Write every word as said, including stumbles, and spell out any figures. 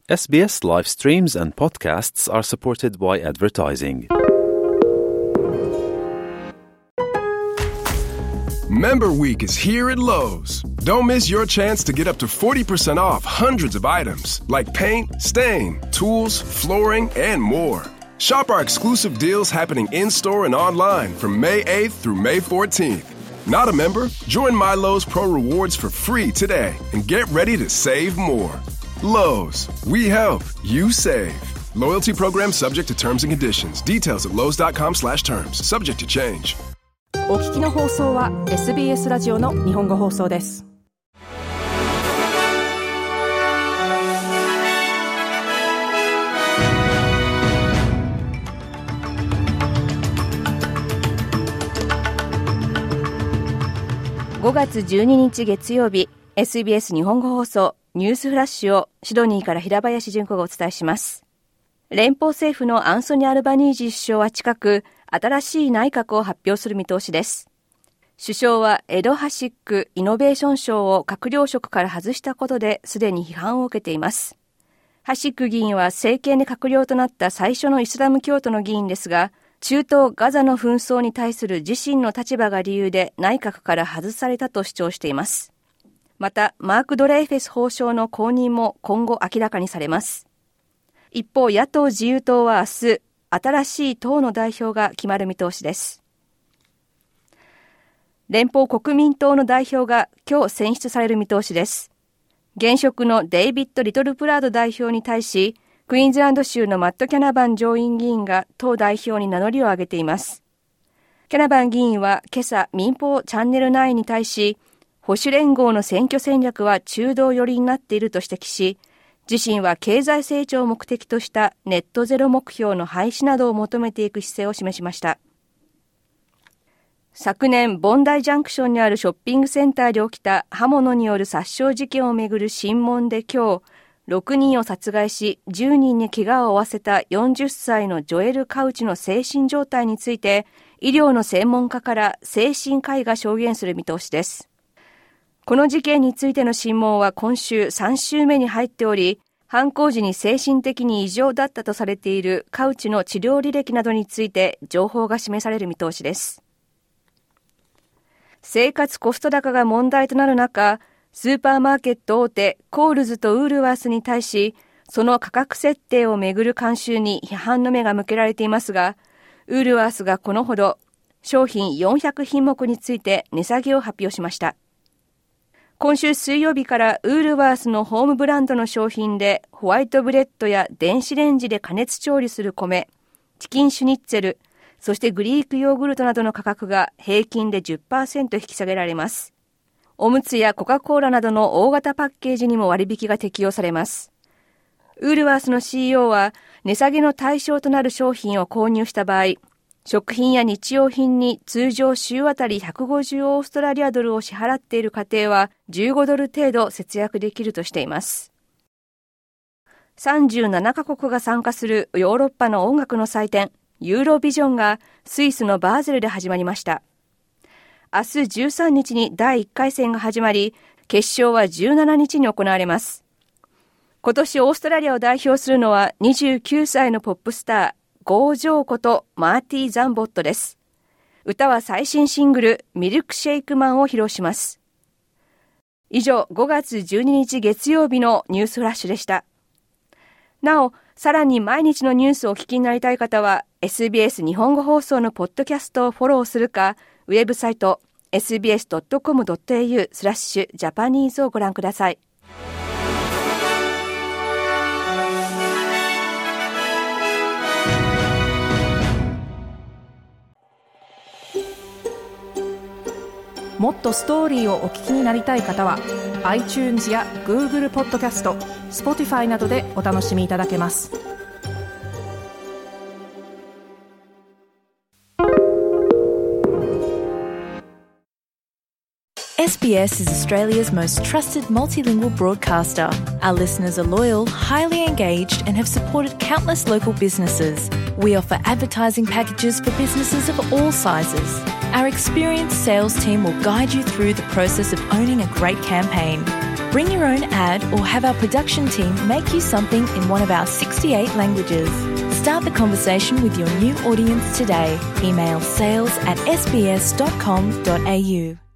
エスビーエス live streams and podcasts are supported by advertising. Member Week is here at Lowe's. Don't miss your chance to get up to forty percent off hundreds of items like paint, stain, tools, flooring, and more. Shop our exclusive deals happening in-store and online from May eighth through May fourteenth. Not a member? Join My Lowe's Pro Rewards for free today and get ready to save more. Lowe's, we help, you save. Loyalty program subject to terms and conditions. Details at lowes dot com slash terms. Subject to change. お聞きの放送は エスビーエス ラジオの日本語放送です。ごがつじゅうににち月曜日、 エスビーエス 日本語放送ニュースフラッシュをシドニーから平林純子がお伝えします。連邦政府のアンソニー・アルバニージー首相は近く、新しい内閣を発表する見通しです。首相はエド・ハシック・イノベーション相を閣僚職から外したことですでに批判を受けています。ハシック議員は政権で閣僚となった最初のイスラム教徒の議員ですが、中東ガザの紛争に対する自身の立場が理由で内閣から外されたと主張しています。また、マーク・ドレイフェス法相の後任も今後明らかにされます。一方、野党自由党は明日、新しい党の代表が決まる見通しです。連邦国民党の代表が今日選出される見通しです。現職のデイビッド・リトルプラード代表に対し、クイーンズランド州のマット・キャナバン上院議員が党代表に名乗りを上げています。キャナバン議員は今朝民放チャンネルナインに対し、保守連合の選挙戦略は中道寄りになっていると指摘し、自身は経済成長を目的としたネットゼロ目標の廃止などを求めていく姿勢を示しました。昨年、ボンダイジャンクションにあるショッピングセンターで起きた刃物による殺傷事件をめぐる審問で今日、ろくにんを殺害しじゅうにんに怪我を負わせたよんじゅっさいのジョエル・カウチの精神状態について、医療の専門家から精神科医が証言する見通しです。この事件についての審問は今週さん週目に入っており、犯行時に精神的に異常だったとされているカウチの治療履歴などについて情報が示される見通しです。生活コスト高が問題となる中、スーパーマーケット大手コールズとウールワースに対し、その価格設定をめぐる慣習に批判の目が向けられていますが、ウールワースがこのほど商品よんひゃくひんもくについて値下げを発表しました。今週水曜日からウールワースのホームブランドの商品でホワイトブレッドや電子レンジで加熱調理する米、チキンシュニッツェル、そしてグリークヨーグルトなどの価格が平均で じゅっパーセント 引き下げられます。おむつやコカ・コーラなどの大型パッケージにも割引が適用されます。ウールワースの シーイーオー は値下げの対象となる商品を購入した場合、食品や日用品に通常週あたりひゃくごじゅうオーストラリアドルを支払っている家庭はじゅうごドル程度節約できるとしています。さんじゅうななカ国が参加するヨーロッパの音楽の祭典ユーロビジョンがスイスのバーゼルで始まりました。明日じゅうさんにちにだいいっかい戦が始まり、決勝はじゅうしちにちに行われます。今年オーストラリアを代表するのはにじゅうきゅうさいのポップスター、ゴージョーことマーティー・ザンボットです。歌は最新シングルミルクシェイクマンを披露します。以上、ごがつじゅうににち月曜日のニュースフラッシュでした。なお、さらに毎日のニュースをお聞きになりたい方は エスビーエス 日本語放送のポッドキャストをフォローするか、ウェブサイト エスビーエスドットコムドットエーユー スラッシュジャパニーズをご覧ください。もっとストーリーをお聞きになりたい方は iTunes や Google ポッドキャスト、Spotify などでお楽しみいただけます。 エスビーエスis Australia's most trusted multilingual broadcaster. Our listeners are loyal, highly engaged, and have supported countless local businesses. We offer advertising packages for businesses of all sizes. Our experienced sales team will guide you through the process of owning a great campaign. Bring your own ad or have our production team make you something in one of our sixty-eight languages. Start the conversation with your new audience today. Email sales at s b s dot com dot a u.